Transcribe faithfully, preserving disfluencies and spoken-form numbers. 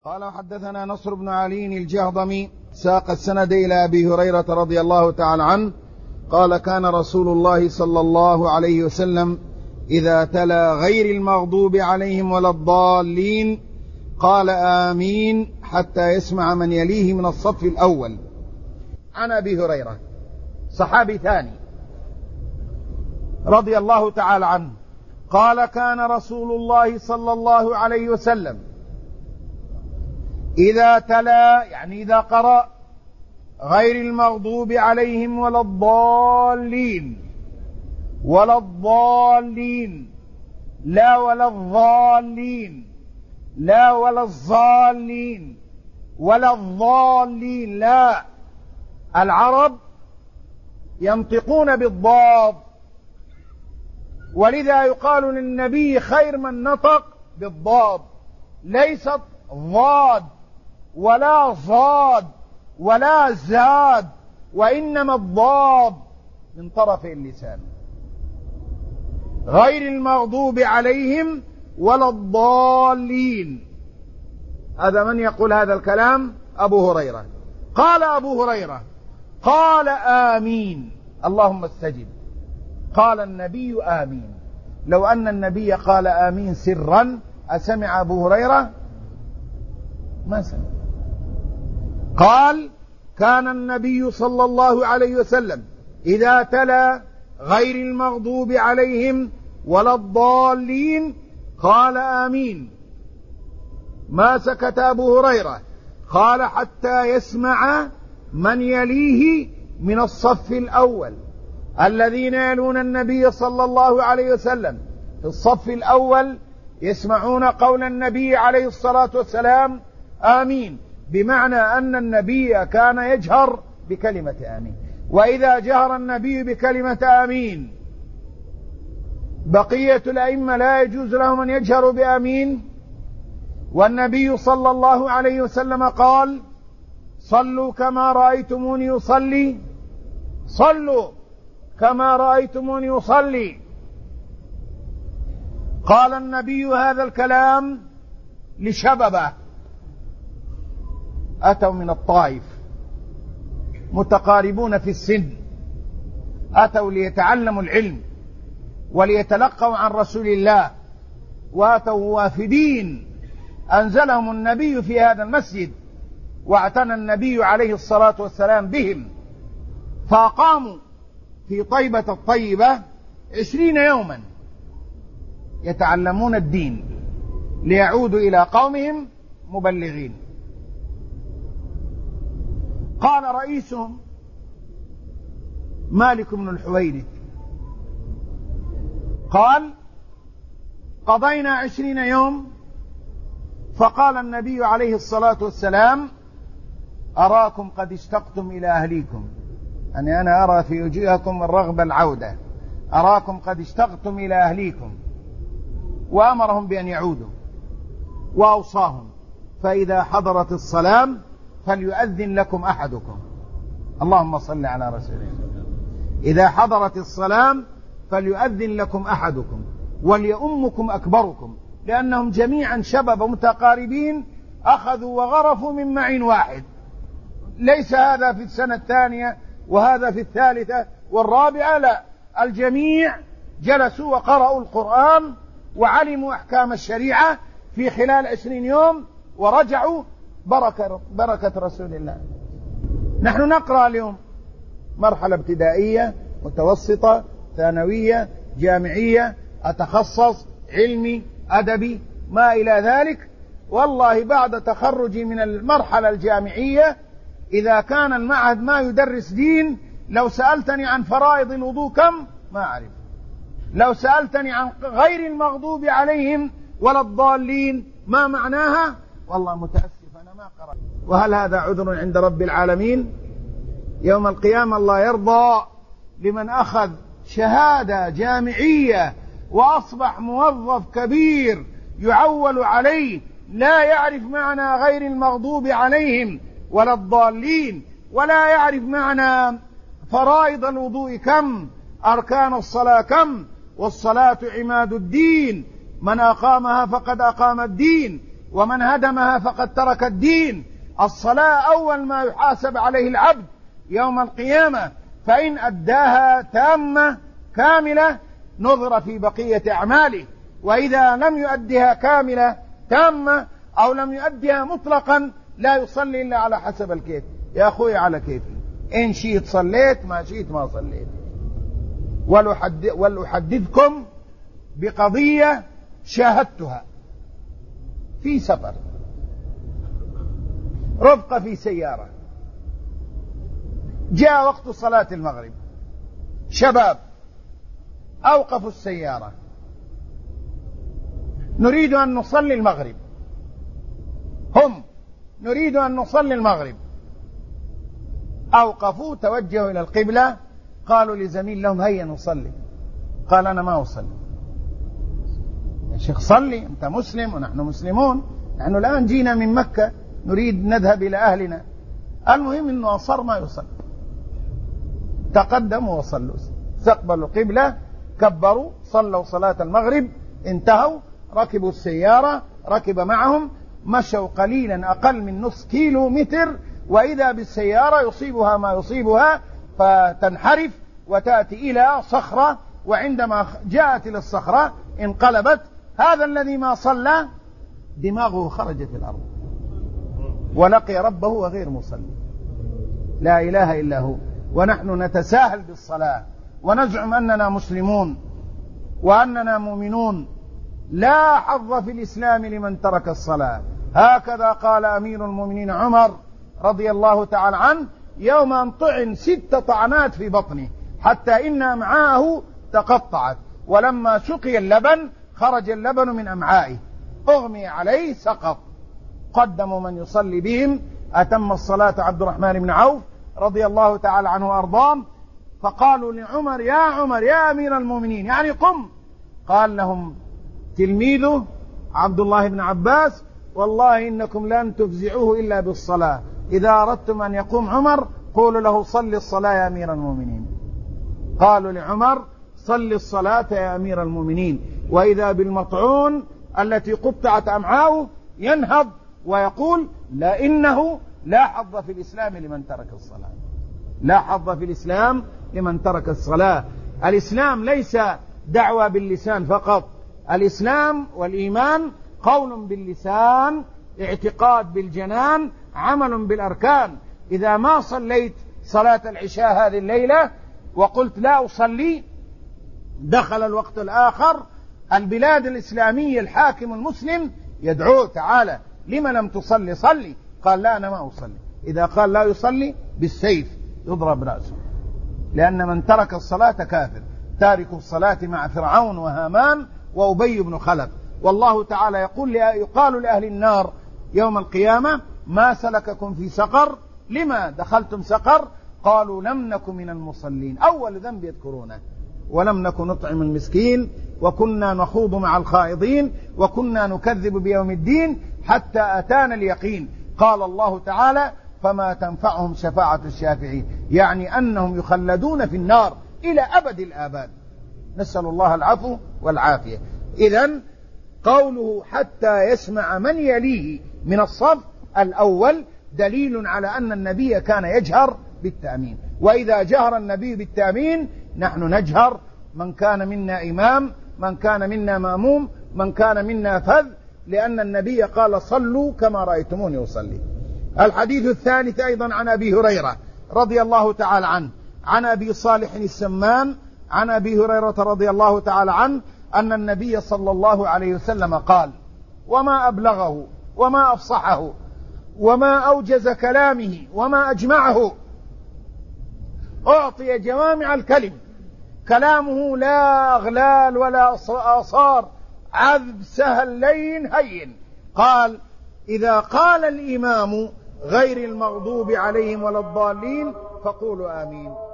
قال وحدثنا نصر بن علي الجهضمي ساق السند إلى أبي هريرة رضي الله تعالى عنه قال كان رسول الله صلى الله عليه وسلم إذا تلا غير المغضوب عليهم ولا الضالين قال آمين حتى يسمع من يليه من الصف الأول. عن أبي هريرة صحابي ثاني رضي الله تعالى عنه قال كان رسول الله صلى الله عليه وسلم إذا تلا يعني إذا قرأ غير المغضوب عليهم ولا الضالين ولا الضالين لا ولا الضالين لا ولا الضالين ولا الضالين لا. العرب ينطقون بالضاد، ولذا يقال للنبي خير من نطق بالضاد، ليست ضاد ولا صاد ولا زاد، وإنما الضاد من طرفي اللسان. غير المغضوب عليهم ولا الضالين، هذا من يقول هذا الكلام؟ أبو هريرة. قال أبو هريرة قال آمين اللهم استجب. قال النبي آمين. لو أن النبي قال آمين سرا أسمع أبو هريرة؟ ما سمع. قال كان النبي صلى الله عليه وسلم إذا تلا غير المغضوب عليهم ولا الضالين قال آمين. ما سكت أبو هريرة، قال حتى يسمع من يليه من الصف الأول، الذين يلون النبي صلى الله عليه وسلم في الصف الأول يسمعون قول النبي عليه الصلاة والسلام آمين، بمعنى أن النبي كان يجهر بكلمة آمين. وإذا جهر النبي بكلمة آمين بقية الأئمة لا يجوز لهم أن يجهروا بآمين. والنبي صلى الله عليه وسلم قال صلوا كما رأيتموني يصلي صلوا كما رأيتموني يصلي. قال النبي هذا الكلام لشببه أتوا من الطائف متقاربون في السن، أتوا ليتعلموا العلم وليتلقوا عن رسول الله، وأتوا وافدين أنزلهم النبي في هذا المسجد، واعتنى النبي عليه الصلاة والسلام بهم، فأقاموا في طيبة الطيبة عشرين يوما يتعلمون الدين ليعودوا إلى قومهم مبلغين. قال رئيسهم مالك بن الحويرث قال قضينا عشرين يوم، فقال النبي عليه الصلاة والسلام أراكم قد اشتقتم إلى أهليكم، يعني أنا أرى في وجوهكم الرغبة العودة، أراكم قد اشتقتم إلى أهليكم، وأمرهم بأن يعودوا وأوصاهم فإذا حضرت الصلاة فليؤذن لكم أحدكم. اللهم صل على رسول الله. إذا حضرت الصلاة فليؤذن لكم أحدكم وليؤمكم أكبركم، لأنهم جميعا شباب متقاربين أخذوا وغرفوا من معين واحد، ليس هذا في السنة الثانية وهذا في الثالثة والرابعة، لا، الجميع جلسوا وقرأوا القرآن وعلموا أحكام الشريعة في خلال عشرين يوم ورجعوا بركة, بركة رسول الله. نحن نقرأ اليوم مرحلة ابتدائية متوسطة ثانوية جامعية أتخصص علمي أدبي ما إلى ذلك. والله بعد تخرجي من المرحلة الجامعية إذا كان المعهد ما يدرس دين، لو سألتني عن فرائض الوضوء كم ما أعرف، لو سألتني عن غير المغضوب عليهم ولا الضالين ما معناها، والله متأسف أنا ما قرأت. وهل هذا عذر عند رب العالمين؟ يوم القيامة الله يرضى لمن أخذ شهادة جامعية وأصبح موظف كبير يعول عليه لا يعرف معنى غير المغضوب عليهم ولا الضالين، ولا يعرف معنى فرائض الوضوء كم، أركان الصلاة كم، والصلاة عماد الدين، من أقامها فقد أقام الدين، ومن هدمها فقد ترك الدين. الصلاة أول ما يحاسب عليه العبد يوم القيامة، فإن أداها تامة كاملة نظر في بقية أعماله، وإذا لم يؤدها كاملة تامة أو لم يؤدها مطلقا لا يصلي إلا على حسب الكيف. يا أخوي على كيفي، إن شئت صليت، ما شئت ما صليت. ولأحدثكم بقضية شاهدتها في سفر، رفقة في سيارة، جاء وقت صلاة المغرب، شباب أوقفوا السيارة، نريد أن نصلي المغرب، هم نريد أن نصلي المغرب، أوقفوا توجهوا إلى القبلة، قالوا لزميل لهم هيا نصلي، قال أنا ما أصلي. يا شيخ صلي، أنت مسلم ونحن مسلمون، نحن الآن جينا من مكة نريد نذهب إلى أهلنا. المهم أنه أصر ما يصلي، تقدموا وصلوا، استقبلوا القبلة، كبروا، صلوا صلاة المغرب، انتهوا، ركبوا السيارة، ركب معهم، مشوا قليلا أقل من نصف كيلو متر، وإذا بالسيارة يصيبها ما يصيبها فتنحرف وتأتي إلى صخرة، وعندما جاءت إلى الصخرة انقلبت. هذا الذي ما صلى دماغه خرجت في الأرض ولقي ربه وغير مصلي، لا إله إلا هو. ونحن نتساهل بالصلاة ونزعم أننا مسلمون وأننا مؤمنون. لا حظ في الإسلام لمن ترك الصلاة. هكذا قال أمير المؤمنين عمر رضي الله تعالى عنه يوم أن طعن ست طعنات في بطنه حتى إن أمعاءه تقطعت، ولما سقي اللبن خرج اللبن من أمعائه، أغمي عليه سقط. قدموا من يصلي بهم، أتم الصلاة عبد الرحمن بن عوف رضي الله تعالى عنه وأرضاه، فقالوا لعمر يا عمر يا أمير المؤمنين، يعني قم. قال لهم تلميذه عبد الله بن عباس والله إنكم لن تفزعوه إلا بالصلاة، إذا أردتم أن يقوم عمر قولوا له صل الصلاة يا أمير المؤمنين. قالوا لعمر صل الصلاة يا أمير المؤمنين، وإذا بالمطعون التي قطعت أمعاؤه ينهض ويقول لا إنه لا حظ في الإسلام لمن ترك الصلاة، لا حظ في الإسلام لمن ترك الصلاة. الإسلام ليس دعوة باللسان فقط، الإسلام والإيمان قول باللسان، اعتقاد بالجنان، عمل بالأركان. إذا ما صليت صلاة العشاء هذه الليلة وقلت لا أصلي، دخل الوقت الآخر، البلاد الإسلامية الحاكم المسلم يدعوه تعالى لما لم تصلي؟ صلي. قال لا أنا ما أصلي. إذا قال لا يصلي بالسيف يضرب رأسه، لأن من ترك الصلاة كافر، تارك الصلاة مع فرعون وهامان وأبي بن خلف. والله تعالى يقول يقال لأهل النار يوم القيامة ما سلككم في سقر؟ لما دخلتم سقر؟ قالوا لم نكن من المصلين. أول ذنب يذكرونه، ولم نكن نطعم المسكين وكنا نخوض مع الخائضين وكنا نكذب بيوم الدين حتى أتانا اليقين. قال الله تعالى فما تنفعهم شفاعة الشافعين، يعني أنهم يخلدون في النار إلى أبد الآباد، نسأل الله العفو والعافية. إذن قوله حتى يسمع من يليه من الصف الأول دليل على أن النبي كان يجهر بالتأمين، وإذا جهر النبي بالتأمين نحن نجهر، من كان منا إمام، من كان منا مأموم، من كان منا فذ، لأن النبي قال صلوا كما رأيتموني أصلي. الحديث الثالث أيضا عن أبي هريرة رضي الله تعالى عنه، عن أبي صالح السمان عن أبي هريرة رضي الله تعالى عنه أن النبي صلى الله عليه وسلم قال وما أبلغه وما أفصحه وما أوجز كلامه وما أجمعه، أعطي جوامع الكلم، كلامه لا أغلال ولا آثار، عذب سهل لين هين. قال إذا قال الإمام غير المغضوب عليهم ولا الضالين فقولوا آمين.